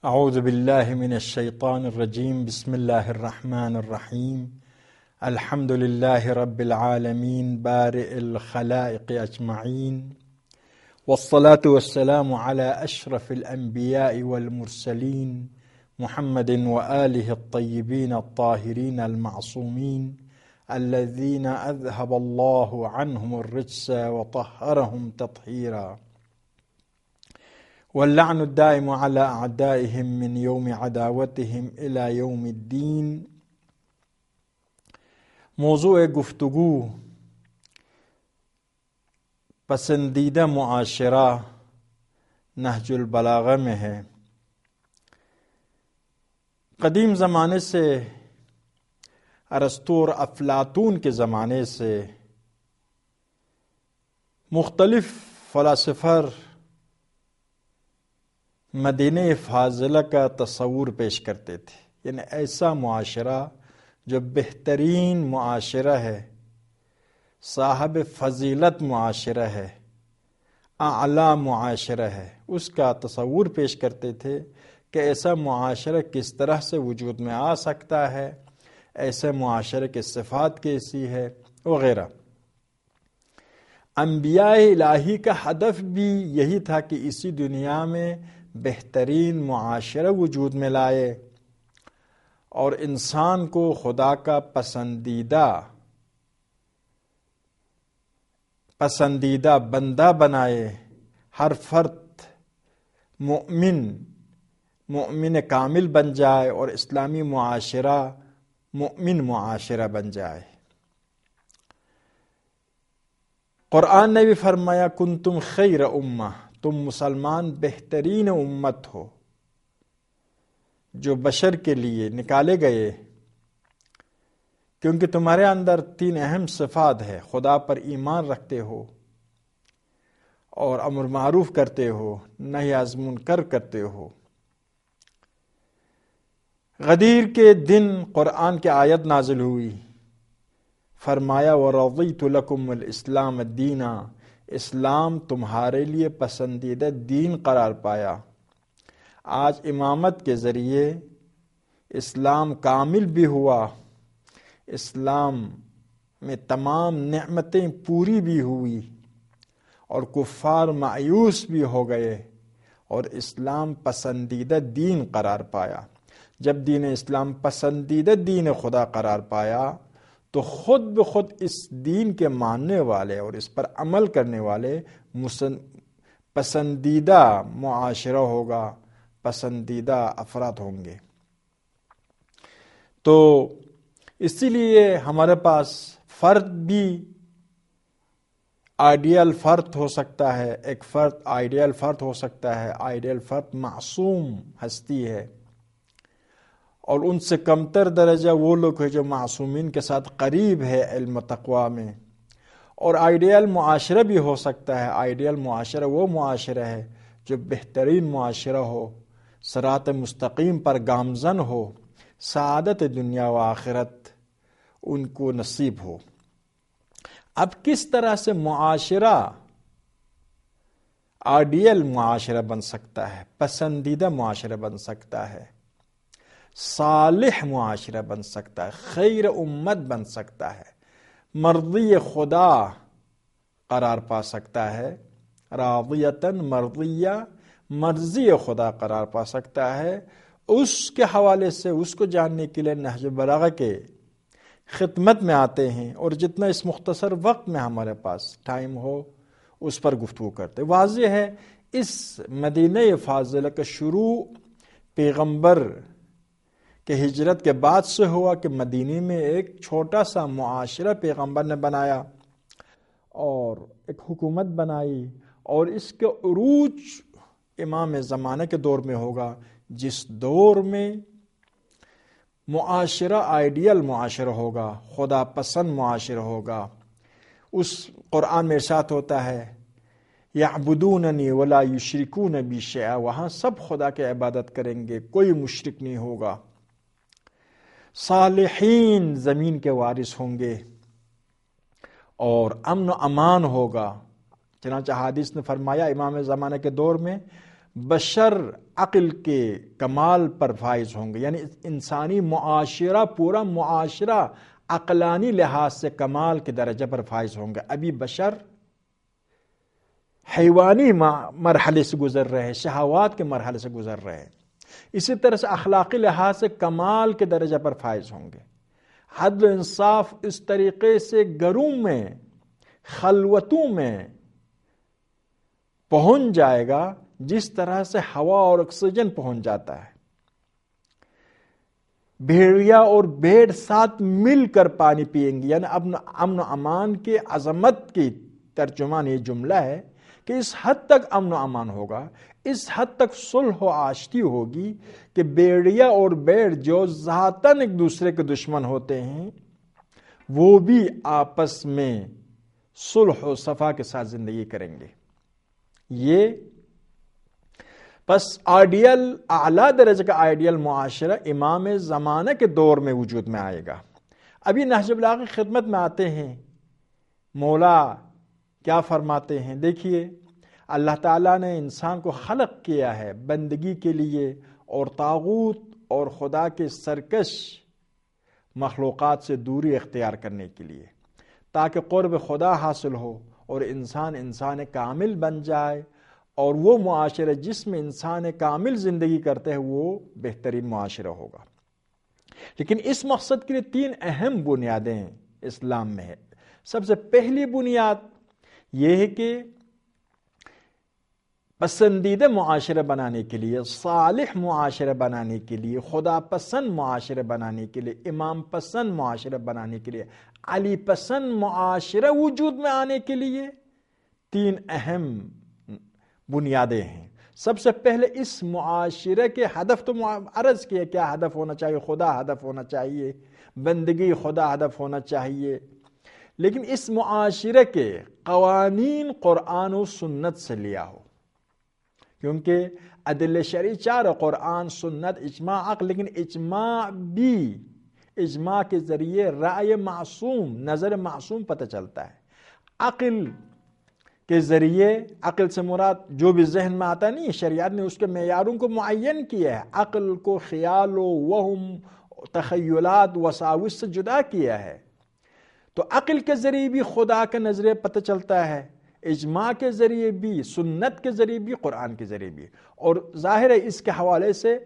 اعوذ باللہ من الشیطان الرجیم بسم اللہ الرحمن الرحیم الحمد للہ رب العالمین بارئ الخلائق اجمعین والصلاة والسلام على اشرف الانبیاء والمرسلین محمد وآلہ الطیبین الطاہرین المعصومین الذین اذهب اللہ عنہم الرجس وطہرہم تطہیرا واللعن الدائم على اعدائهم من يوم عداوتهم الى يوم الدین۔ موضوع گفتگو پسندیدہ معاشرہ نہج البلاغہ میں ہے۔ قدیم زمانے سے ارسطو اور افلاطون کے زمانے سے مختلف فلاسفر مدینہ فاضلہ کا تصور پیش کرتے تھے، یعنی ایسا معاشرہ جو بہترین معاشرہ ہے، صاحب فضیلت معاشرہ ہے، اعلیٰ معاشرہ ہے، اس کا تصور پیش کرتے تھے کہ ایسا معاشرہ کس طرح سے وجود میں آ سکتا ہے، ایسے معاشرے کی صفات کیسی ہے وغیرہ۔ انبیاء الہی کا ہدف بھی یہی تھا کہ اسی دنیا میں بہترین معاشرہ وجود میں لائے اور انسان کو خدا کا پسندیدہ بندہ بنائے، ہر فرد مومن کامل بن جائے اور اسلامی معاشرہ مومن معاشرہ بن جائے۔ قرآن نے بھی فرمایا کنتم خیر امہ، تم مسلمان بہترین امت ہو جو بشر کے لیے نکالے گئے، کیونکہ تمہارے اندر 3 اہم صفات ہے: خدا پر ایمان رکھتے ہو اور امر معروف کرتے ہو، نہی از منکر کرتے ہو۔ غدیر کے دن قرآن کی آیت نازل ہوئی، فرمایا وَرَضِيتُ لَكُمُ الْإِسْلَامَ دِينًا، اسلام تمہارے لیے پسندیدہ دین قرار پایا۔ آج امامت کے ذریعے اسلام کامل بھی ہوا، اسلام میں تمام نعمتیں پوری بھی ہوئی اور کفار مایوس بھی ہو گئے اور اسلام پسندیدہ دین قرار پایا۔ جب دین اسلام پسندیدہ دین خدا قرار پایا تو خود بخود اس دین کے ماننے والے اور اس پر عمل کرنے والے پسندیدہ معاشرہ ہوگا، پسندیدہ افراد ہوں گے۔ تو اسی لیے ہمارے پاس فرد بھی آئیڈیل فرد ہو سکتا ہے، ایک فرد آئیڈیل فرد ہو سکتا ہے، آئیڈیل فرد معصوم ہستی ہے، اور ان سے کمتر درجہ وہ لوگ ہیں جو معصومین کے ساتھ قریب ہے علم و تقوی میں۔ اور آئیڈیل معاشرہ بھی ہو سکتا ہے، آئیڈیل معاشرہ وہ معاشرہ ہے جو بہترین معاشرہ ہو، صراط مستقیم پر گامزن ہو، سعادت دنیا و آخرت ان کو نصیب ہو۔ اب کس طرح سے معاشرہ آئیڈیل معاشرہ بن سکتا ہے، پسندیدہ معاشرہ بن سکتا ہے، صالح معاشرہ بن سکتا ہے، خیر امت بن سکتا ہے، مرضی خدا قرار پا سکتا ہے، راضیتاً مرضیہ، مرضی خدا قرار پا سکتا ہے، اس کے حوالے سے اس کو جاننے کے لیے نہج البلاغہ کے خدمت میں آتے ہیں، اور جتنا اس مختصر وقت میں ہمارے پاس ٹائم ہو اس پر گفتگو کرتے۔ واضح ہے اس مدینہ فاضلہ کا شروع پیغمبر کہ ہجرت کے بعد سے ہوا کہ مدینے میں ایک چھوٹا سا معاشرہ پیغمبر نے بنایا اور ایک حکومت بنائی، اور اس کے عروج امام زمانہ کے دور میں ہوگا، جس دور میں معاشرہ آئیڈیل معاشرہ ہوگا، خدا پسند معاشرہ ہوگا۔ اس قرآن میں ارشاد ہوتا ہے یعبدوننی ولا یشرکون بی شیئا، وہاں سب خدا کی عبادت کریں گے، کوئی مشرک نہیں ہوگا۔ صالحین زمین کے وارث ہوں گے اور امن و امان ہوگا۔ چنانچہ حدیث نے فرمایا امام زمانہ کے دور میں بشر عقل کے کمال پر فائز ہوں گے، یعنی انسانی معاشرہ، پورا معاشرہ عقلانی لحاظ سے کمال کے درجے پر فائز ہوں گے۔ ابھی بشر حیوانی مرحلے سے گزر رہے ہیں، شہوات کے مرحلے سے گزر رہے ہیں، اسی طرح سے اخلاقی لحاظ سے کمال کے درجے پر فائز ہوں گے۔ عدل و انصاف اس طریقے سے گھروں میں، خلوتوں میں پہنچ جائے گا جس طرح سے ہوا اور آکسیجن پہنچ جاتا ہے۔ بھیڑیا اور بھیڑ ساتھ مل کر پانی پیئیں گے، یعنی امن و امان کے عظمت کی ترجمان یہ جملہ ہے کہ اس حد تک امن و امان ہوگا، اس حد تک صلح و آشتی ہوگی کہ بھیڑیا اور بھیڑ جو ذاتاً ایک دوسرے کے دشمن ہوتے ہیں وہ بھی آپس میں صلح و صفا کے ساتھ زندگی کریں گے۔ یہ پس آئیڈیل، اعلیٰ درجے کا آئیڈیل معاشرہ امام زمانہ کے دور میں وجود میں آئے گا۔ ابھی نہج البلاغہ کی خدمت میں آتے ہیں، مولا کیا فرماتے ہیں؟ دیکھیے، اللہ تعالیٰ نے انسان کو خلق کیا ہے بندگی کے لیے اور طاغوت اور خدا کے سرکش مخلوقات سے دوری اختیار کرنے کے لیے، تاکہ قرب خدا حاصل ہو اور انسان کامل بن جائے، اور وہ معاشرہ جس میں انسان کامل زندگی کرتے ہیں وہ بہترین معاشرہ ہوگا۔ لیکن اس مقصد کے لیے 3 اہم بنیادیں اسلام میں ہے۔ سب سے پہلی بنیاد یہ ہے کہ پسندیدہ معاشرہ بنانے کے لیے، صالح معاشرہ بنانے کے لیے، خدا پسند معاشرہ بنانے کے لیے، امام پسند معاشرہ بنانے کے لیے، علی پسند معاشرہ وجود میں آنے کے لیے 3 اہم بنیادیں ہیں۔ سب سے پہلے اس معاشرے کے ہدف تو عرض کیا، کیا ہدف ہونا چاہیے؟ خدا ہدف ہونا چاہیے، بندگی خدا ہدف ہونا چاہیے۔ لیکن اس معاشرے کے قوانین قرآن و سنت سے لیا ہو، کیونکہ ادلہ شرعی 4 قرآن، سنت، اجماع، عقل، لیکن اجماع بھی، اجماع کے ذریعے رائے معصوم، نظر معصوم پتہ چلتا ہے۔ عقل کے ذریعے، عقل سے مراد جو بھی ذہن میں آتا نہیں، شریعت نے اس کے معیاروں کو معین کیا ہے، عقل کو خیال و وہم، تخیلات، وساوس سے جدا کیا ہے۔ تو عقل کے ذریعے بھی خدا کا نظریہ پتہ چلتا ہے، اجماع کے ذریعے بھی، سنت کے ذریعے بھی، قرآن کے ذریعے بھی۔ اور ظاہر ہے اس کے حوالے سے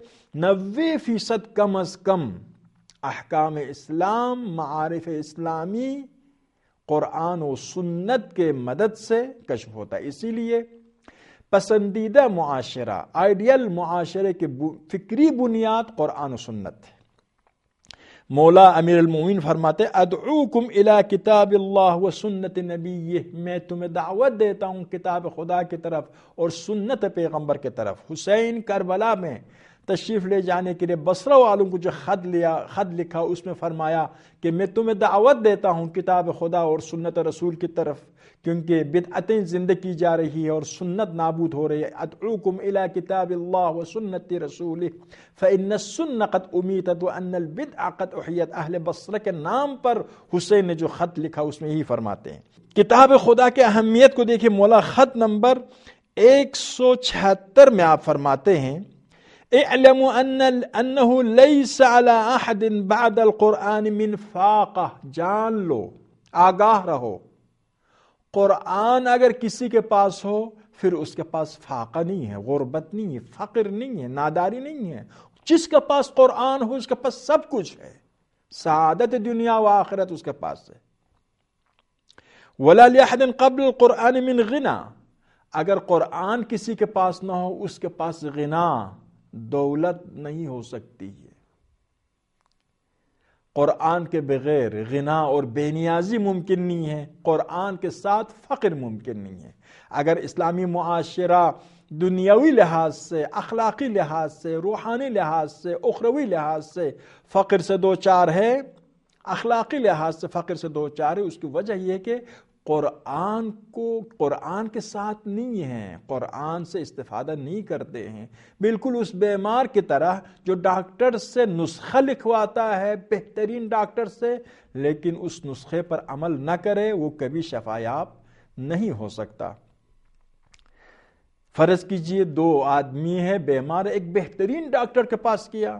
90% کم از کم احکام اسلام، معارف اسلامی قرآن و سنت کے مدد سے کشف ہوتا ہے۔ اسی لیے پسندیدہ معاشرہ، آئیڈیل معاشرے کی فکری بنیاد قرآن و سنت ہے۔ مولا امیر المومنین فرماتے ادعوکم الی کتاب اللہ و سنت نبیہ، میں تمہیں دعوت دیتا ہوں کتاب خدا کی طرف اور سنت پیغمبر کی طرف۔ حسین کربلا میں تشریف لے جانے کے لیے بصرہ والوں کو جو خط لکھا، اس میں فرمایا کہ میں تمہیں دعوت دیتا ہوں کتاب خدا اور سنت رسول کی طرف، کیونکہ بدعتیں زندہ کی جا رہی ہے اور سنت نابود ہو رہی ہے۔ ادعوکم الی کتاب اللہ و سنت رسولہ فإن السنة قد امیتت وان البدع قد احیت۔ اہل بصرہ کے نام پر حسین نے جو خط لکھا اس میں یہی فرماتے ہیں۔ کتاب خدا کی اہمیت کو دیکھیں، مولا خط نمبر 176 میں آپ فرماتے ہیں اعلموا انه ليس على احد بعد القرآن من فاقہ، جان لو، آگاہ رہو، قرآن اگر کسی کے پاس ہو پھر اس کے پاس فاقہ نہیں ہے، غربت نہیں ہے، فقر نہیں ہے، ناداری نہیں ہے۔ جس کے پاس قرآن ہو اس کے پاس سب کچھ ہے، سعادت دنیا و آخرت اس کے پاس ہے۔ ولا لأحد قبل القرآن من غنى، اگر قرآن کسی کے پاس نہ ہو اس کے پاس غنا، دولت نہیں ہو سکتی ہے۔ قرآن کے بغیر غنا اور بے نیازی ممکن نہیں ہے، قرآن کے ساتھ فقر ممکن نہیں ہے۔ اگر اسلامی معاشرہ دنیاوی لحاظ سے، اخلاقی لحاظ سے، روحانی لحاظ سے، اخروی لحاظ سے فقر سے دو چار ہے، اخلاقی لحاظ سے فقر سے دو چار ہے، اس کی وجہ یہ ہے کہ قرآن کے ساتھ نہیں ہیں، قرآن سے استفادہ نہیں کرتے ہیں۔ بالکل اس بیمار کی طرح جو ڈاکٹر سے نسخہ لکھواتا ہے، بہترین ڈاکٹر سے، لیکن اس نسخے پر عمل نہ کرے، وہ کبھی شفا یاب نہیں ہو سکتا۔ فرض کیجئے 2 آدمی ہے بیمار، ایک بہترین ڈاکٹر کے پاس کیا،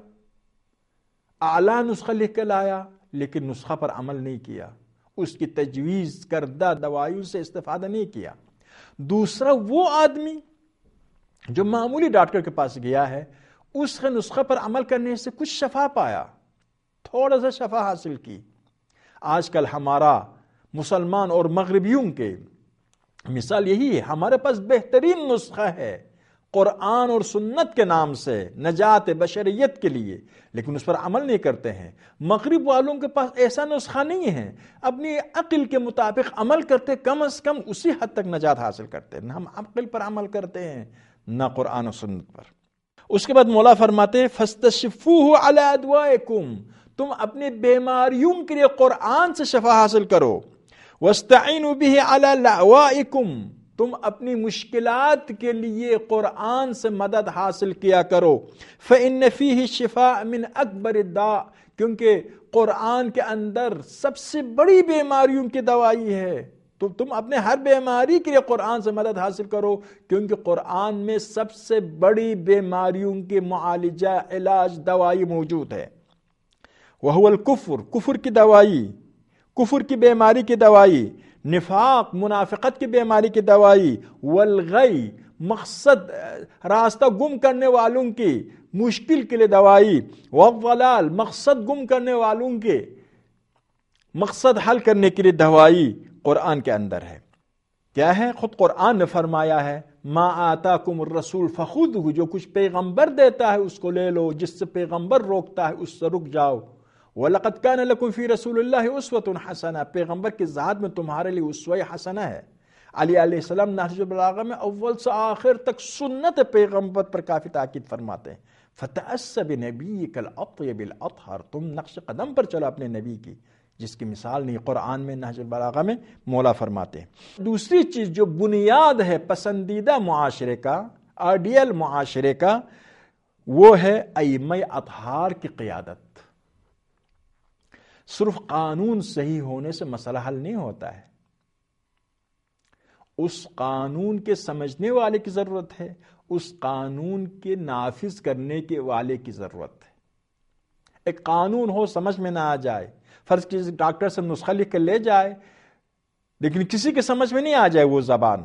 اعلیٰ نسخہ لکھ کے لایا، لیکن نسخہ پر عمل نہیں کیا، اس کی تجویز کردہ دوائیوں سے استفادہ نہیں کیا۔ دوسرا وہ آدمی جو معمولی ڈاکٹر کے پاس گیا ہے، اس کے نسخہ پر عمل کرنے سے کچھ شفا پایا، تھوڑا سا شفا حاصل کی۔ آج کل ہمارا مسلمان اور مغربیوں کے مثال یہی ہے، ہمارے پاس بہترین نسخہ ہے قرآن اور سنت کے نام سے نجات بشریت کے لیے، لیکن اس پر عمل نہیں کرتے ہیں۔ مغرب والوں کے پاس ایسا نسخہ نہیں ہے، اپنی عقل کے مطابق عمل کرتے، کم از کم اسی حد تک نجات حاصل کرتے ہیں۔ نہ ہم عقل پر عمل کرتے ہیں، نہ قرآن و سنت پر۔ اس کے بعد مولا فرماتے ہیں فَاسْتَشْفُوهُ عَلَىٰ أَدْوَائِكُمْ، تم اپنی بیماریوں کے لیے قرآن سے شفا حاصل کرو۔ وَاسْتَعِينُوا بِهِ عَلَىٰ لَعْوَائِكُمْ، تم اپنی مشکلات کے لیے قرآن سے مدد حاصل کیا کرو۔ فَإِنَّ فِيهِ الشِّفَاءَ مِنْ أَكْبَرِ الدَّاءِ، کیونکہ قرآن کے اندر سب سے بڑی بیماریوں کی دوائی ہے، تو تم اپنے ہر بیماری کے لیے قرآن سے مدد حاصل کرو، کیونکہ قرآن میں سب سے بڑی بیماریوں کے معالجہ، علاج، دوائی موجود ہے۔ وَهُوَ الْكُفْرُ، کفر کی دوائی، کفر کی بیماری کی دوائی، نفاق، منافقت کی بیماری کی دوائی، والغی، مقصد راستہ گم کرنے والوں کی مشکل کے لیے دوائی، والضلال، مقصد گم کرنے والوں کے مقصد حل کرنے کے لیے دوائی قرآن کے اندر ہے۔ کیا ہے؟ خود قرآن نے فرمایا ہے ما آتاکم الرسول فخذہ، جو کچھ پیغمبر دیتا ہے اس کو لے لو، جس سے پیغمبر روکتا ہے اس سے رک جاؤ۔ وَلَقَدْ كَانَ لَكُمْ فِي رَسُولِ اللَّهِ أُسْوَةٌ حَسَنَةٌ، پیغمبر کی ذات میں تمہارے لیے اسوہ حسنہ ہے۔ علی علیہ السلام نہج البلاغہ میں اول سے آخر تک سنت پیغمبر پر کافی تاکید فرماتے ہیں۔ فَتَأَسَّ بِنَبِيِّكَ الْأَطْيَبِ الْأَطْهَرِ، تم نقش قدم پر چلو اپنے نبی کی، جس کی مثال نہیں قرآن میں نہج البلاغہ میں مولا فرماتے ہیں۔ دوسری چیز جو بنیاد ہے پسندیدہ معاشرے کا، آئیڈیل معاشرے کا، وہ ہے ائمہ اطہار کی قیادت۔ صرف قانون صحیح ہونے سے مسئلہ حل نہیں ہوتا ہے، اس قانون کے سمجھنے والے کی ضرورت ہے، اس قانون کے نافذ کرنے کے والے کی ضرورت ہے۔ ایک قانون ہو سمجھ میں نہ آ جائے، فرض کیجیے ڈاکٹر سے نسخہ لکھ کے لے جائے، لیکن کسی کے سمجھ میں نہیں آ جائے وہ زبان،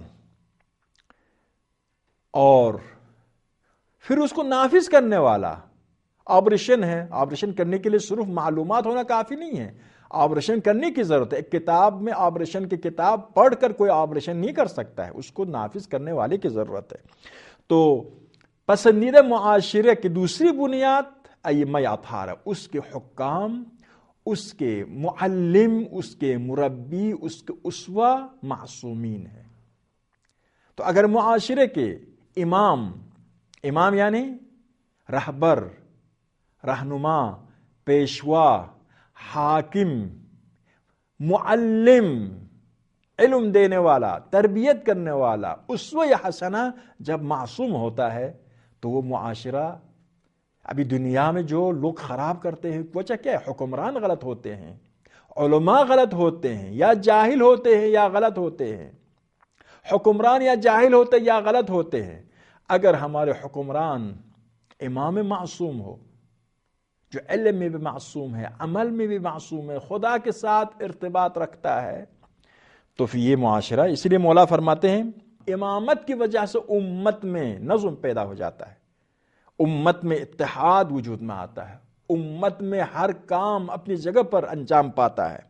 اور پھر اس کو نافذ کرنے والا، آپریشن ہے، آپریشن کرنے کے لیے صرف معلومات ہونا کافی نہیں ہے، آپریشن کرنے کی ضرورت ہے۔ ایک کتاب میں آپریشن کی کتاب پڑھ کر کوئی آپریشن نہیں کر سکتا ہے، اس کو نافذ کرنے والے کی ضرورت ہے۔ تو پسندیدہ معاشرے کی دوسری بنیاد ائمہ اطہار ہے، اس کے حکام، اس کے معلم، اس کے مربی، اس کے اسوہ معصومین ہیں۔ تو اگر معاشرے کے امام یعنی رہبر، رہنما، پیشوا، حاکم، معلم، علم دینے والا، تربیت کرنے والا، اسوہ حسنہ جب معصوم ہوتا ہے تو وہ معاشرہ، ابھی دنیا میں جو لوگ خراب کرتے ہیں وجہ کیا ہے؟ حکمران غلط ہوتے ہیں، علماء غلط ہوتے ہیں، یا جاہل ہوتے ہیں یا غلط ہوتے ہیں، حکمران یا جاہل ہوتے یا غلط ہوتے ہیں۔ اگر ہمارے حکمران امام معصوم ہو، جو علم میں بھی معصوم ہے، عمل میں بھی معصوم ہے، خدا کے ساتھ ارتباط رکھتا ہے، تو پھر یہ معاشرہ، اس لیے مولا فرماتے ہیں امامت کی وجہ سے امت میں نظم پیدا ہو جاتا ہے، امت میں اتحاد وجود میں آتا ہے، امت میں ہر کام اپنی جگہ پر انجام پاتا ہے۔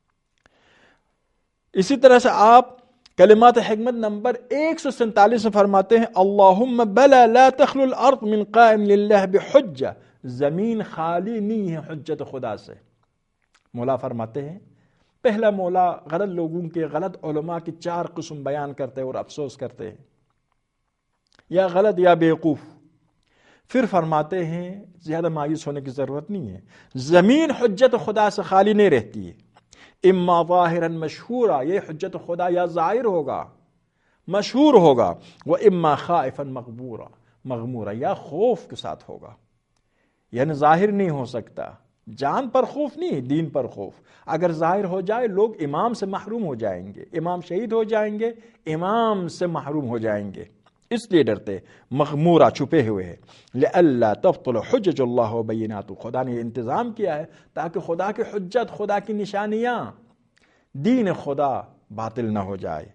اسی طرح سے آپ کلمات حکمت نمبر 147 میں فرماتے ہیں اللہم بلا لا تخلو الارض من قائم للہ بحجہ، زمین خالی نہیں ہے حجت خدا سے۔ مولا فرماتے ہیں پہلا مولا غلط لوگوں کے، غلط علماء کی 4 قسم بیان کرتے ہیں اور افسوس کرتے ہیں، یا غلط یا بیوقوف۔ پھر فرماتے ہیں زیادہ مایوس ہونے کی ضرورت نہیں ہے، زمین حجت خدا سے خالی نہیں رہتی ہے، اما ظاہرا مشہورا، یہ حجت خدا یا ظاہر ہوگا، مشہور ہوگا، وہ اما خائفا مغمورا، یا خوف کے ساتھ ہوگا، یعنی ظاہر نہیں ہو سکتا، جان پر خوف نہیں، دین پر خوف۔ اگر ظاہر ہو جائے لوگ امام سے محروم ہو جائیں گے، امام شہید ہو جائیں گے، امام سے محروم ہو جائیں گے۔ اس لیے ڈرتے مغمورہ چھپے ہوئے ہے، لئلا تبطل حجج اللہ و بینات، خدا نے انتظام کیا ہے تاکہ خدا کی حجت، خدا کی نشانیاں، دین خدا باطل نہ ہو جائے۔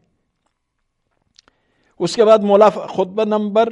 اس کے بعد مولا خطبہ نمبر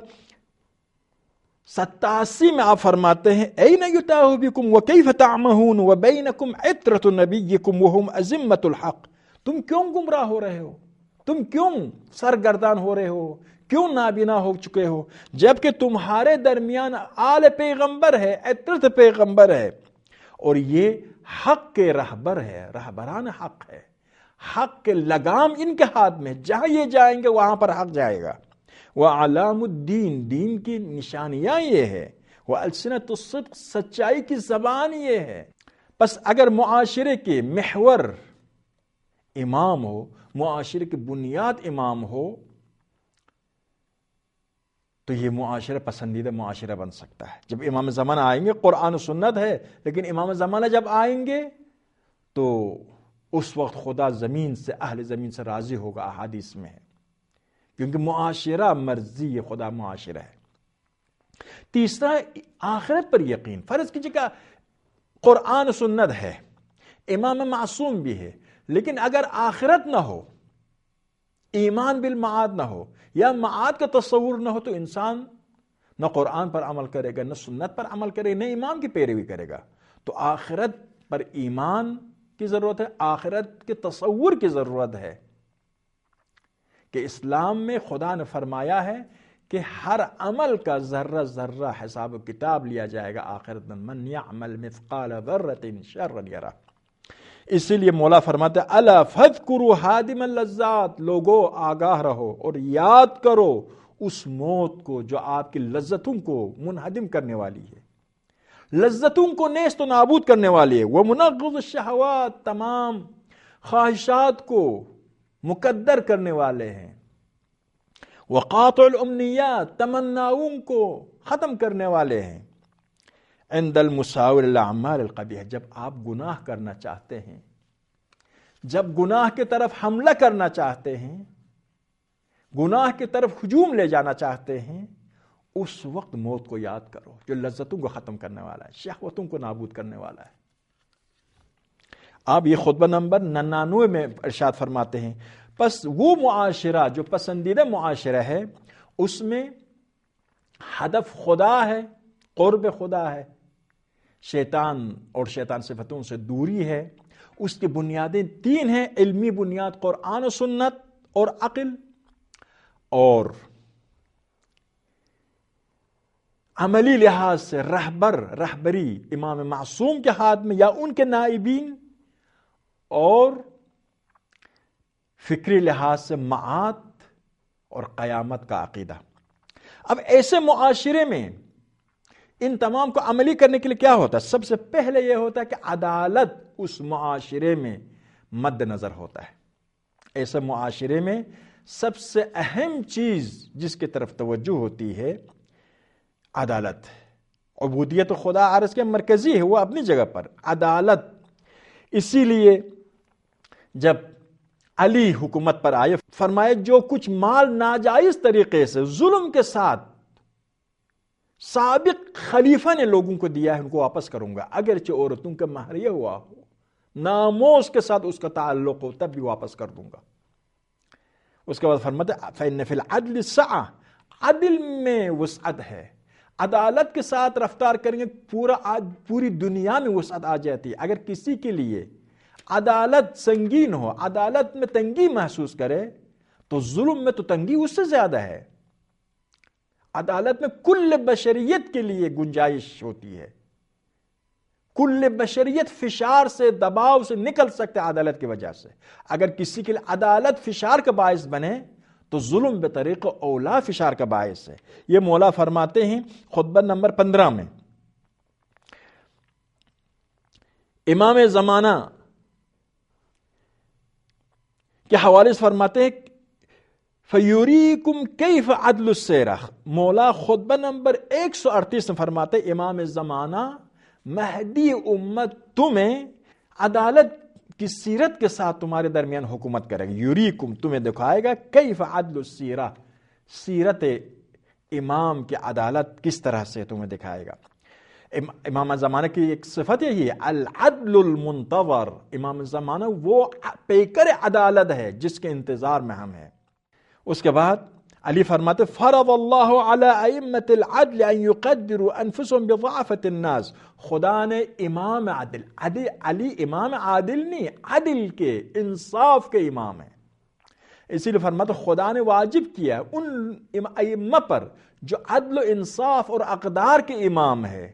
87 میں آپ فرماتے ہیں این یتاہ بکم وکیف تعمہون وبینکم عطرۃ نبیکم وہم ازمۃ الحق، تم کیوں گمراہ ہو رہے ہو، تم کیوں سرگردان ہو رہے ہو، کیوں نابینا ہو چکے ہو، جبکہ تمہارے درمیان آل پیغمبر ہے، عطرت پیغمبر ہے، اور یہ حق کے رہبر ہے، رہبران حق ہے، حق کے لگام ان کے ہاتھ میں، جہاں یہ جائیں گے وہاں پر حق جائے گا۔ وَعَلَامُ الدین، دین کی نشانیاں یہ ہے، وَأَلْسِنَةُ الصِّدْقِ، سچائی کی زبان یہ ہے۔ پس اگر معاشرے کے محور امام ہو، معاشرے کی بنیاد امام ہو، تو یہ معاشرہ پسندیدہ معاشرہ بن سکتا ہے۔ جب امام زمانہ آئیں گے، قرآن و سنت ہے، لیکن امام زمانہ جب آئیں گے تو اس وقت خدا زمین سے، اہل زمین سے راضی ہوگا، احادیث میں ہے، کیونکہ معاشرہ مرضی خدا معاشرہ ہے۔ تیسرا، آخرت پر یقین۔ فرض کیجیے کہ قرآن و سنت ہے، امام معصوم بھی ہے، لیکن اگر آخرت نہ ہو، ایمان بالمعاد نہ ہو، یا معاد کا تصور نہ ہو، تو انسان نہ قرآن پر عمل کرے گا، نہ سنت پر عمل کرے گا، نہ امام کی پیروی کرے گا۔ تو آخرت پر ایمان کی ضرورت ہے، آخرت کے تصور کی ضرورت ہے، کہ اسلام میں خدا نے فرمایا ہے کہ ہر عمل کا ذرہ ذرہ حساب و کتاب لیا جائے گا آخرت میں، من یعمل مثقال ذرۃ شرا یرہ۔ اسی لیے مولا فرماتے ہیں الا فاذکروا ہادم اللذات، لوگو آگاہ رہو اور یاد کرو اس موت کو جو آپ کی لذتوں کو منہدم کرنے والی ہے، لذتوں کو نیست و نابود کرنے والی ہے، ومنغض الشہوات، تمام خواہشات کو مقدر کرنے والے ہیں، وقاطع الامنیات، تمناؤں کو ختم کرنے والے ہیں، عند المساور الاعمال القبیحہ، جب آپ گناہ کرنا چاہتے ہیں، جب گناہ کی طرف حملہ کرنا چاہتے ہیں، گناہ کی طرف ہجوم لے جانا چاہتے ہیں، اس وقت موت کو یاد کرو جو لذتوں کو ختم کرنے والا ہے، شہوتوں کو نابود کرنے والا ہے۔ آپ یہ خطبہ نمبر 99 میں ارشاد فرماتے ہیں پس وہ معاشرہ جو پسندیدہ معاشرہ ہے، اس میں ہدف خدا ہے، قرب خدا ہے، شیطان اور شیطان صفتوں سے دوری ہے، اس کی بنیادیں 3 ہیں، علمی بنیاد قرآن و سنت اور عقل، اور عملی لحاظ سے رہبری امام معصوم کے ہاتھ میں یا ان کے نائبین، اور فکری لحاظ سے معاد اور قیامت کا عقیدہ۔ اب ایسے معاشرے میں ان تمام کو عملی کرنے کے لیے کیا ہوتا ہے؟ سب سے پہلے یہ ہوتا ہے کہ عدالت اس معاشرے میں مد نظر ہوتا ہے۔ ایسے معاشرے میں سب سے اہم چیز جس کی طرف توجہ ہوتی ہے عدالت۔ عبودیت خدا عرض کے مرکزی ہے، وہ اپنی جگہ پر، عدالت۔ اسی لیے جب علی حکومت پر آئے، فرمائے جو کچھ مال ناجائز طریقے سے ظلم کے ساتھ سابق خلیفہ نے لوگوں کو دیا ہے ان کو واپس کروں گا، اگرچہ عورتوں کا مہر یہ ہوا ہو، ناموس کے ساتھ اس کا تعلق ہو، تب بھی واپس کر دوں گا۔ اس کے بعد فرماتے فإن فی العدل سعہ، عدل میں وسعت ہے، عدالت کے ساتھ رفتار کریں گے پوری دنیا میں وسعت آ جاتی ہے۔ اگر کسی کے لیے عدالت سنگین ہو، عدالت میں تنگی محسوس کرے، تو ظلم میں تو تنگی اس سے زیادہ ہے۔ عدالت میں کل بشریت کے لیے گنجائش ہوتی ہے، کل بشریت فشار سے، دباؤ سے نکل سکتے عدالت کی وجہ سے۔ اگر کسی کے لیے عدالت فشار کا باعث بنے تو ظلم بطریق اولا فشار کا باعث ہے۔ یہ مولا فرماتے ہیں خطبہ نمبر 15 میں، امام زمانہ کے حوالے سے فرماتے ہیں فَيُرِيكُمْ كَيْفَ عَدْلُ السِّيرَةِ، مولا خطبہ نمبر 138 میں فرماتے ہیں امام زمانہ مہدی امت تمہیں عدالت کی سیرت کے ساتھ تمہارے درمیان حکومت کرے گا، یُرِيكُمْ تمہیں دکھائے گا، كَيْفَ عَدْلُ السِّيرَةِ سیرت امام کی عدالت کس طرح سے تمہیں دکھائے گا۔ امام زمانہ کی ایک صفت یہی ہے، العدل المنتظر، امام زمانہ وہ پیکر عدالت ہے جس کے انتظار میں ہم ہیں۔ اس کے بعد علی فرماتے فرض اللہ علی ائمۃ العدل ان یقدروا انفسهم بضعفۃ الناس، خدا نے امام عادل، علی امام عادل نہیں، عدل کے، انصاف کے امام ہیں، اسی لیے فرماتے خدا نے واجب کیا ان ائمہ پر جو عدل و انصاف اور اقدار کے امام ہے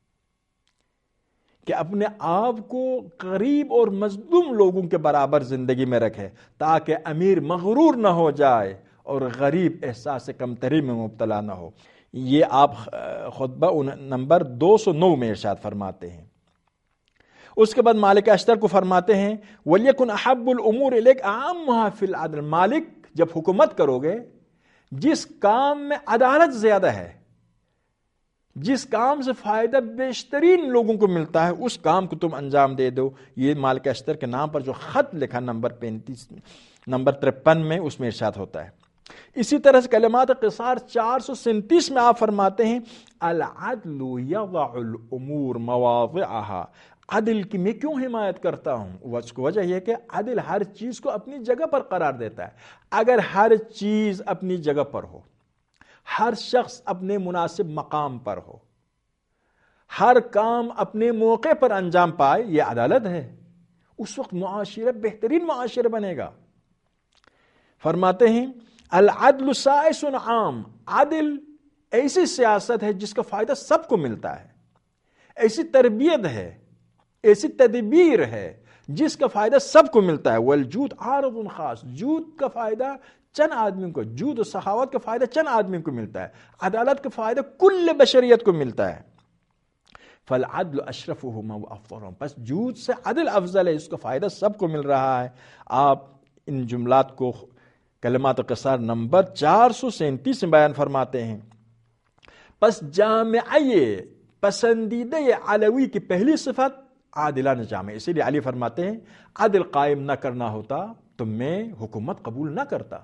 کہ اپنے آپ کو غریب اور مظلوم لوگوں کے برابر زندگی میں رکھے تاکہ امیر مغرور نہ ہو جائے اور غریب احساس کمتری میں مبتلا نہ ہو۔ یہ آپ خطبہ نمبر 209 میں ارشاد فرماتے ہیں۔ اس کے بعد مالک اشتر کو فرماتے ہیں وَلْيَكُنْ أَحَبُّ الْأُمُورِ إِلَيْكَ أَعَمُّهَا فِي الْعَدْلِ، مالک جب حکومت کرو گے جس کام میں عدالت زیادہ ہے، جس کام سے فائدہ بیشترین لوگوں کو ملتا ہے، اس کام کو تم انجام دے دو۔ یہ مالک اشتر کے نام پر جو خط لکھا نمبر 53 میں، اس میں ارشاد ہوتا ہے۔ اسی طرح سے کلمات قصار 437 میں آپ فرماتے ہیں العدل یضع الامور مواضعها، عدل کی میں کیوں حمایت کرتا ہوں؟ اس کی وجہ یہ کہ عدل ہر چیز کو اپنی جگہ پر قرار دیتا ہے۔ اگر ہر چیز اپنی جگہ پر ہو، ہر شخص اپنے مناسب مقام پر ہو، ہر کام اپنے موقع پر انجام پائے، یہ عدالت ہے، اس وقت معاشرہ بہترین معاشرہ بنے گا۔ فرماتے ہیں العدل سائس عام، عدل ایسی سیاست ہے جس کا فائدہ سب کو ملتا ہے، ایسی تربیت ہے، ایسی تدبیر ہے جس کا فائدہ سب کو ملتا ہے۔ والجود عارض خاص، جود کا فائدہ چند آدمیوں کو، جود و سخاوت کا فائدہ چند آدمیوں کو ملتا ہے، عدالت کا فائدہ کل بشریت کو ملتا ہے۔ فالعدل اشرفهما وافضلهم، بس جود سے عدل افضل ہے، اس کا فائدہ سب کو مل رہا ہے۔ آپ ان جملات کو کلمات قصار نمبر 437 میں بیان فرماتے ہیں۔ پس جامعہ پسندیدہ علوی کی پہلی صفت عادلانہ جامع، اسی لیے علی فرماتے ہیں عدل قائم نہ کرنا ہوتا تو میں حکومت قبول نہ کرتا۔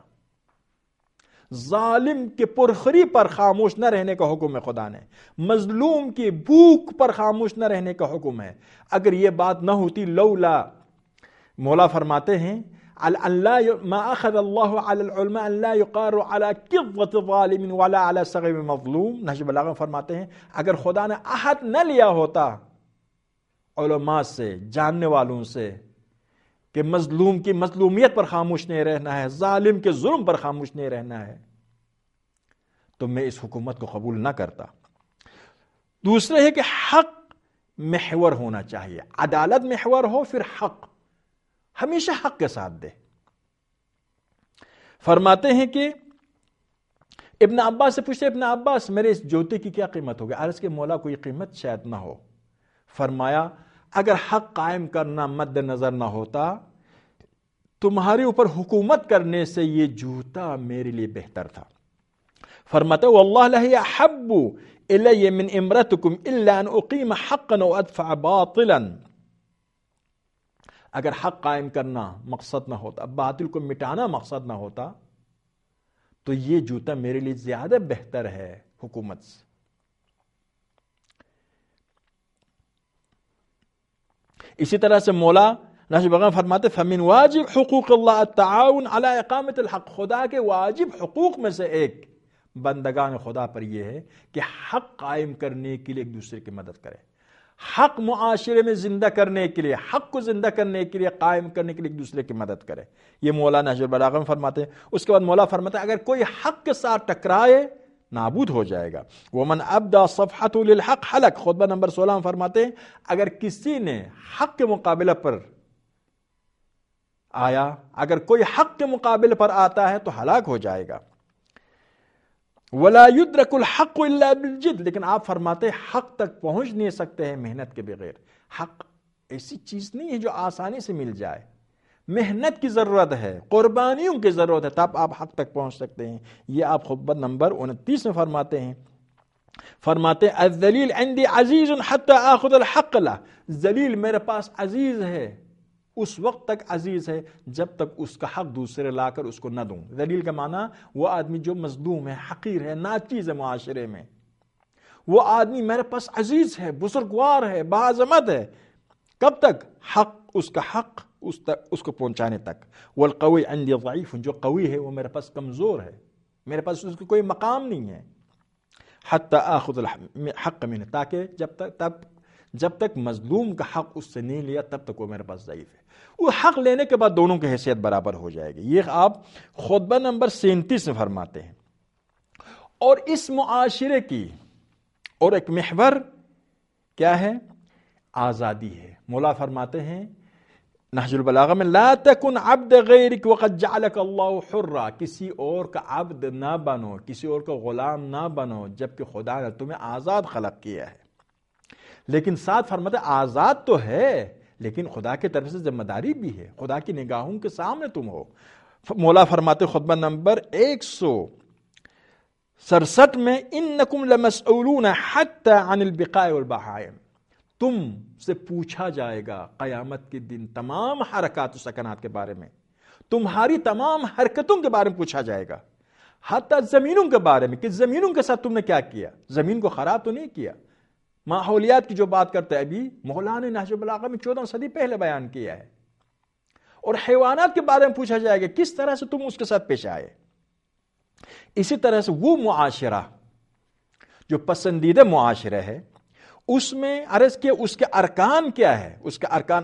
ظالم کے پرخری پر خاموش نہ رہنے کا حکم ہے خدا نے، مظلوم کی بھوک پر خاموش نہ رہنے کا حکم ہے۔ اگر یہ بات نہ ہوتی لولا، مولا فرماتے ہیں ما اخذ اللہ علی العلماء ان لا یقار علی قضۃ ظالم ولا علی صغیر مظلوم، نہج بلاغہ فرماتے ہیں اگر خدا نے عہد نہ لیا ہوتا علماء سے، جاننے والوں سے کہ مظلوم کی مظلومیت پر خاموش نہیں رہنا ہے، ظالم کے ظلم پر خاموش نہیں رہنا ہے، تو میں اس حکومت کو قبول نہ کرتا۔ دوسرے ہے کہ حق محور ہونا چاہیے، عدالت محور ہو، پھر حق ہمیشہ حق کے ساتھ دے۔ فرماتے ہیں کہ ابن عباس سے پوچھتے ابن عباس میرے اس جوتے کی کیا قیمت ہوگی؟ عرض کہ مولا کوئی قیمت شاید نہ ہو۔ فرمایا اگر حق قائم کرنا مد نظر نہ ہوتا تمہارے اوپر حکومت کرنے سے یہ جوتا میرے لیے بہتر تھا۔ فرماتا واللہ لہی احب الی من امرتکم الا ان اقیم حقا و ادفع باطلا، اگر حق قائم کرنا مقصد نہ ہوتا، باطل کو مٹانا مقصد نہ ہوتا، تو یہ جوتا میرے لیے زیادہ بہتر ہے حکومت سے۔ اسی طرح سے مولا نہج بلاغہ فرماتے فمن واجب حقوق اللہ التعاون علی اقامت الحق، خدا کے واجب حقوق میں سے ایک بندگان خدا پر یہ ہے کہ حق قائم کرنے کے لیے ایک دوسرے کی مدد کرے، حق معاشرے میں زندہ کرنے کے لیے، حق کو زندہ کرنے کے لیے، قائم کرنے کے لیے ایک دوسرے کی مدد کرے۔ یہ مولا نہج البلاغہ میں فرماتے ہیں۔ اس کے بعد مولا فرماتے ہیں اگر کوئی حق کے ساتھ ٹکرائے نابود ہو جائے گا۔ ومن ابدا صفحته للحق حلق، خطبہ نمبر 16 میں فرماتے ہیں اگر کسی نے حق کے مقابلہ پر آیا، اگر کوئی حق کے مقابلے پر آتا ہے تو ہلاک ہو جائے گا۔ ولا يدرك الحق الا بالجد، لیکن آپ فرماتے ہیں حق تک پہنچ نہیں سکتے ہیں محنت کے بغیر۔ حق ایسی چیز نہیں ہے جو آسانی سے مل جائے، محنت کی ضرورت ہے، قربانیوں کی ضرورت ہے، تب آپ حق تک پہنچ سکتے ہیں۔ یہ آپ خطبہ نمبر 29 میں فرماتے ہیں۔ فرماتے ہیں الذلیل عندی عزیز حتی آخذ الحق له، ذلیل میرے پاس عزیز ہے، اس وقت تک عزیز ہے جب تک اس کا حق دوسرے لا کر اس کو نہ دوں. ذلیل کا معنی وہ آدمی جو مظلوم ہے، حقیر ہے، ناچیز ہے معاشرے میں. وہ آدمی میرے پاس عزیز ہے، بزرگوار ہے، باعظمت ہے. کب تک؟ حق، اس کا حق اس کو پہنچانے تک. والقوی عندی ضعیف، جو قوی ہے وہ میرے پاس کمزور ہے، میرے پاس اس کا کوئی مقام نہیں ہے. حتی آخذ الحق منہ، تاکہ جب تک مظلوم کا حق اس سے نہیں لیا تب تک وہ میرے پاس ضعیف ہے. وہ حق لینے کے بعد دونوں کی حیثیت برابر ہو جائے گی. یہ آپ خطبہ نمبر 37 میں فرماتے ہیں. اور اس معاشرے کی اور ایک محور کیا ہے؟ آزادی ہے. مولا فرماتے ہیں نہج البلاغہ میں، لا تکن عبد غیرک وقد جعلک اللہ حرا، کسی اور کا عبد نہ بنو، کسی اور کا غلام نہ بنو جبکہ خدا نے تمہیں آزاد خلق کیا ہے. لیکن ساتھ فرماتے آزاد تو ہے لیکن خدا کی طرف سے ذمہ داری بھی ہے، خدا کی نگاہوں کے سامنے تم ہو. مولا فرماتے خطبہ نمبر 167 میں، انکم لمسئولون حتی عن البقاء والبہائم، تم سے پوچھا جائے گا قیامت کے دن تمام حرکات و سکنات کے بارے میں، تمہاری تمام حرکتوں کے بارے میں پوچھا جائے گا، حتی زمینوں کے بارے میں کہ زمینوں کے ساتھ تم نے کیا کیا، زمین کو خراب تو نہیں کیا. ماحولیات کی جو بات کرتے ہیں ابھی مولانا نے نہج البلاغہ میں 14 صدی پہلے بیان کیا ہے. اور حیوانات کے بارے میں پوچھا جائے گا کس طرح سے تم اس کے ساتھ پیش آئے. اسی طرح سے وہ معاشرہ جو پسندیدہ معاشرہ ہے، اس میں عرض کیا اس کے ارکان کیا ہے؟ اس کے ارکان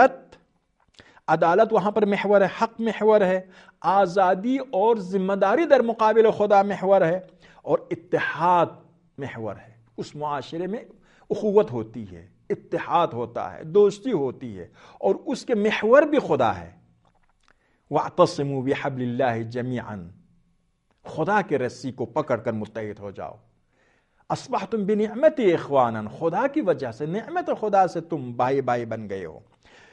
عدالت وہاں پر محور ہے، حق محور ہے، آزادی اور ذمہ داری در مقابل خدا محور ہے، اور اتحاد محور ہے. اس معاشرے میں اخوت ہوتی ہے، اتحاد ہوتا ہے، دوستی ہوتی ہے، اور اس کے محور بھی خدا ہے. وَاعْتَصِمُوا بِحَبْلِ اللَّهِ جَمِيعًا، خدا کے رسی کو پکڑ کر متحد ہو جاؤ. اصبحتم بنعمتی اخوانا، خدا کی وجہ سے، نعمت خدا سے تم بھائی بھائی بن گئے ہو.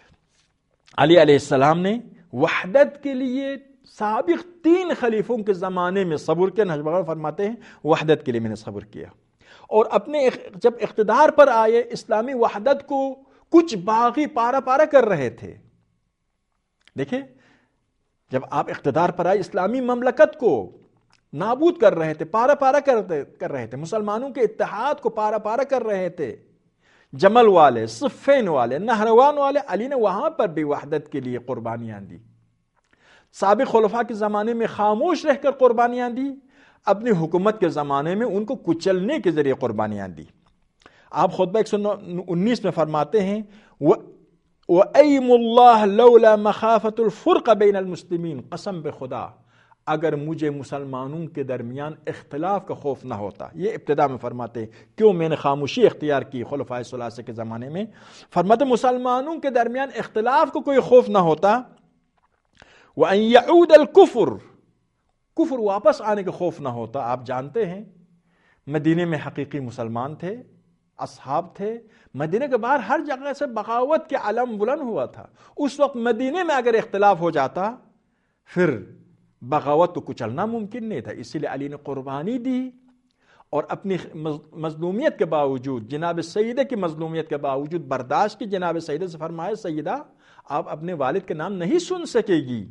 علی علیہ السلام نے وحدت کے لیے سابق 3 خلیفوں کے زمانے میں صبر کیا. نہج البلاغہ فرماتے ہیں وحدت کے لیے میں نے صبر کیا. اور اپنے جب اقتدار پر آئے اسلامی وحدت کو کچھ باغی پارا پارا کر رہے تھے. دیکھیں جب آپ اقتدار پر آئے اسلامی مملکت کو نابود کر رہے تھے، پارا پارا کر رہے تھے، مسلمانوں کے اتحاد کو پارا پارا کر رہے تھے. جمل والے، صفین والے، نہروان والے، علی نے وہاں پر بھی وحدت کے لیے قربانیاں دی. سابق خلفاء کے زمانے میں خاموش رہ کر قربانیاں دی، اپنی حکومت کے زمانے میں ان کو کچلنے کے ذریعے قربانیاں دی. آپ خطبہ 119 میں فرماتے ہیں وَأَيْمُ اللَّهِ لَوْلَا مَخَافَةُ الْفُرْقَ بَيْنَ الْمُسْلِمِينَ، قسم بے خدا اگر مجھے مسلمانوں کے درمیان اختلاف کا خوف نہ ہوتا. یہ ابتدا میں فرماتے ہیں کیوں میں نے خاموشی اختیار کی خلفائے ثلاثہ کے زمانے میں. فرماتے مسلمانوں کے درمیان اختلاف کو کوئی خوف نہ ہوتا. وَأَن يَعُودَ الْكُفْرُ، کفر واپس آنے کا خوف نہ ہوتا. آپ جانتے ہیں مدینے میں حقیقی مسلمان تھے، اصحاب تھے. مدینے کے باہر ہر جگہ سے بغاوت کے علم بلند ہوا تھا. اس وقت مدینے میں اگر اختلاف ہو جاتا پھر بغاوت کو کچلنا ممکن نہیں تھا. اسی لیے علی نے قربانی دی اور اپنی مظلومیت کے باوجود، جناب سیدہ کی مظلومیت کے باوجود برداشت کی. جناب سیدہ سے فرمایا سیدہ آپ اپنے والد کے نام نہیں سن سکے گی.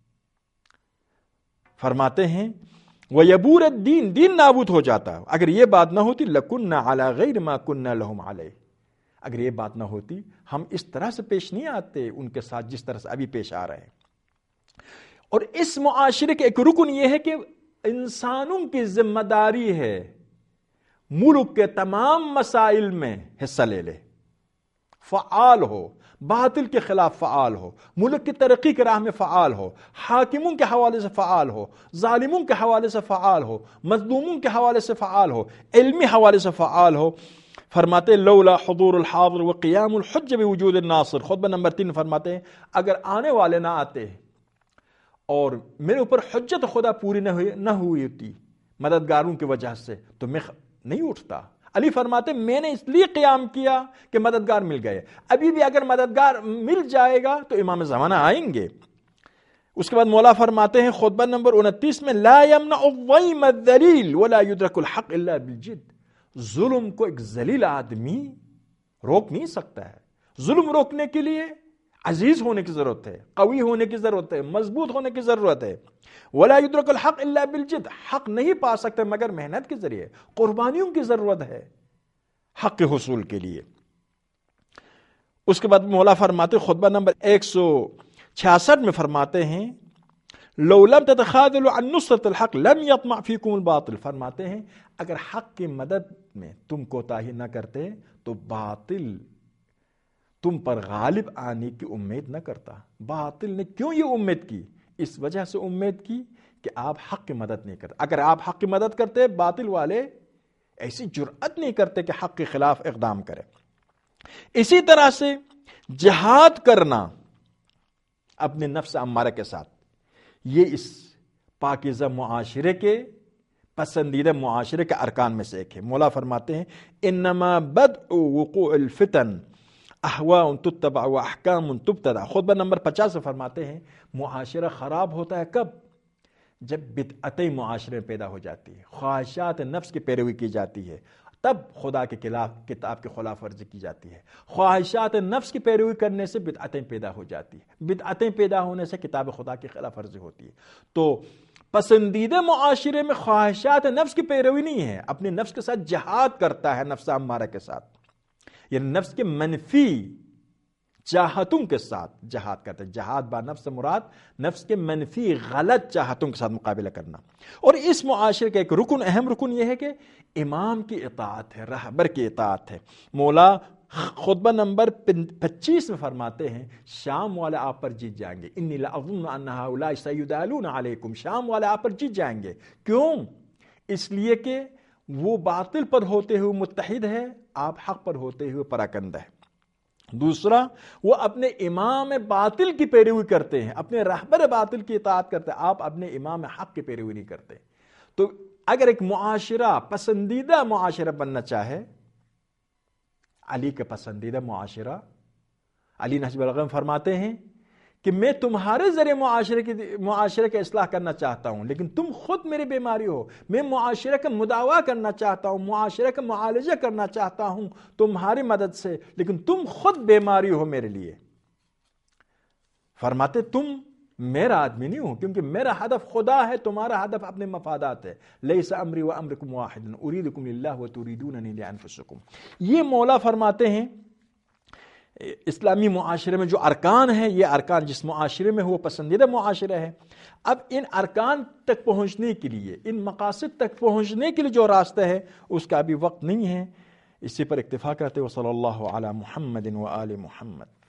فرماتے ہیں وَيَبُورَ الدِّينَ، دین نابود ہو جاتا. اگر یہ بات نہ ہوتی لَكُنَّا عَلَى غَيْرِ مَا كُنَّا لَهُمْ عَلَيْهِ، اگر یہ بات نہ ہوتی ہم اس طرح سے پیش نہیں آتے ان کے ساتھ جس طرح سے ابھی پیش آ رہے ہیں. اور اس معاشرے کے ایک رکن یہ ہے کہ انسانوں کی ذمہ داری ہے ملک کے تمام مسائل میں حصہ لے لے، فعال ہو، باطل کے خلاف فعال ہو، ملک کی ترقی کی راہ میں فعال ہو، حاکموں کے حوالے سے فعال ہو، ظالموں کے حوالے سے فعال ہو، مظلوموں کے حوالے سے فعال ہو، علمی حوالے سے فعال ہو. فرماتے لولا حضور الحاضر وقیام الحج بوجود الناصر. خطبہ نمبر 3 فرماتے ہیں اگر آنے والے نہ آتے اور میرے اوپر حجت خدا پوری نہ ہوئی ہوتی مددگاروں کی وجہ سے تو میں نہیں اٹھتا. علی فرماتے میں نے اس لیے قیام کیا کہ مددگار مل گئے. ابھی بھی اگر مددگار مل جائے گا تو امام زمانہ آئیں گے. اس کے بعد مولا فرماتے ہیں خطبہ نمبر 29 میں لا يمنع الظلم الذلیل ولا يدرك الحق الا بالجد. ظلم کو ایک ذلیل آدمی روک نہیں سکتا ہے. ظلم روکنے کے لیے عزیز ہونے کی ضرورت ہے، قوی ہونے کی ضرورت ہے، مضبوط ہونے کی ضرورت ہے۔ ولا يدرك الحق الا بالجد، حق نہیں پا سکتے مگر محنت کے ذریعے، قربانیوں کی ضرورت ہے حق کے حصول کے لیے۔ اس کے بعد مولا فرماتے خطبہ نمبر 166 میں فرماتے ہیں لو لم تتخاذلوا عن نصرة الحق لم يطمع فيكم الباطل، فرماتے ہیں اگر حق کی مدد میں تم کوتاہی نہ کرتے تو باطل تم پر غالب آنے کی امید نہ کرتا۔ باطل نے کیوں یہ امید کی؟ اس وجہ سے امید کی کہ آپ حق کی مدد نہیں کرتے۔ اگر آپ حق کی مدد کرتے باطل والے ایسی جرأت نہیں کرتے کہ حق کے خلاف اقدام کرے۔ اسی طرح سے جہاد کرنا اپنے نفس امارہ کے ساتھ، یہ اس پاکیزہ معاشرے کے پسندیدہ معاشرے کے ارکان میں سے ایک ہے۔ مولا فرماتے ہیں انما بدء وقوع الفتن احواء تتبع واحکام تبتدع، خطبہ نمبر 50 سے فرماتے ہیں معاشرہ خراب ہوتا ہے کب؟ جب بدعتیں معاشرے میں پیدا ہو جاتی ہے، خواہشات نفس کی پیروی کی جاتی ہے، تب خدا کے خلاف کتاب کی خلاف ورزی کی جاتی ہے۔ خواہشات نفس کی پیروی کرنے سے بدعتیں پیدا ہو جاتی ہیں، بدعتیں پیدا ہونے سے کتاب خدا کی خلاف ورزی ہوتی ہے۔ تو پسندیدہ معاشرے میں خواہشات نفس کی پیروی نہیں ہے، اپنے نفس کے ساتھ جہاد کرتا ہے، نفس امارہ کے ساتھ، یعنی نفس کے منفی چاہتوں کے ساتھ جہاد کرتے ہیں۔ جہاد با نفس مراد نفس کے منفی غلط چاہتوں کے ساتھ مقابلہ کرنا۔ اور اس معاشرے کا ایک رکن، اہم رکن یہ ہے کہ امام کی اطاعت ہے، رہبر کی اطاعت ہے۔ مولا خطبہ نمبر 25 میں فرماتے ہیں شام والے آپ پر جیت جائیں گے، انی لاظن ان هؤلاء سیدالون علیکم، شام والے آپ پر جیت جائیں گے۔ کیوں؟ اس لیے کہ وہ باطل پر ہوتے ہوئے متحد ہے، آپ حق پر ہوتے ہوئے پراکندہ ہے۔ دوسرا، وہ اپنے امام باطل کی پیروی کرتے ہیں، اپنے رہبر باطل کی اطاعت کرتے ہیں، آپ اپنے امام حق کی پیروی نہیں کرتے۔ تو اگر ایک معاشرہ پسندیدہ معاشرہ بننا چاہے، علی کا پسندیدہ معاشرہ، علی نہج البلاغہ فرماتے ہیں کہ میں تمہارے ذریعے معاشرے کا اصلاح کرنا چاہتا ہوں، لیکن تم خود میری بیماری ہو۔ میں معاشرے کا مداوا کرنا چاہتا ہوں، معاشرے کا معالجہ کرنا چاہتا ہوں تمہاری مدد سے، لیکن تم خود بیماری ہو میرے لیے۔ فرماتے تم میرا آدمی نہیں ہو، کیونکہ میرا ہدف خدا ہے، تمہارا ہدف اپنے مفادات ہے۔ لیس امری و امرکم واحد اریدکم للہ و تریدوننی لانفسکم۔ یہ مولا فرماتے ہیں اسلامی معاشرے میں جو ارکان ہیں، یہ ارکان جس معاشرے میں وہ پسندیدہ معاشرہ ہے۔ اب ان ارکان تک پہنچنے کے لیے، ان مقاصد تک پہنچنے کے لیے جو راستہ ہے اس کا ابھی وقت نہیں ہے۔ اسی پر اکتفا کرتے ہوئے صلی اللہ علی محمد و آل محمد۔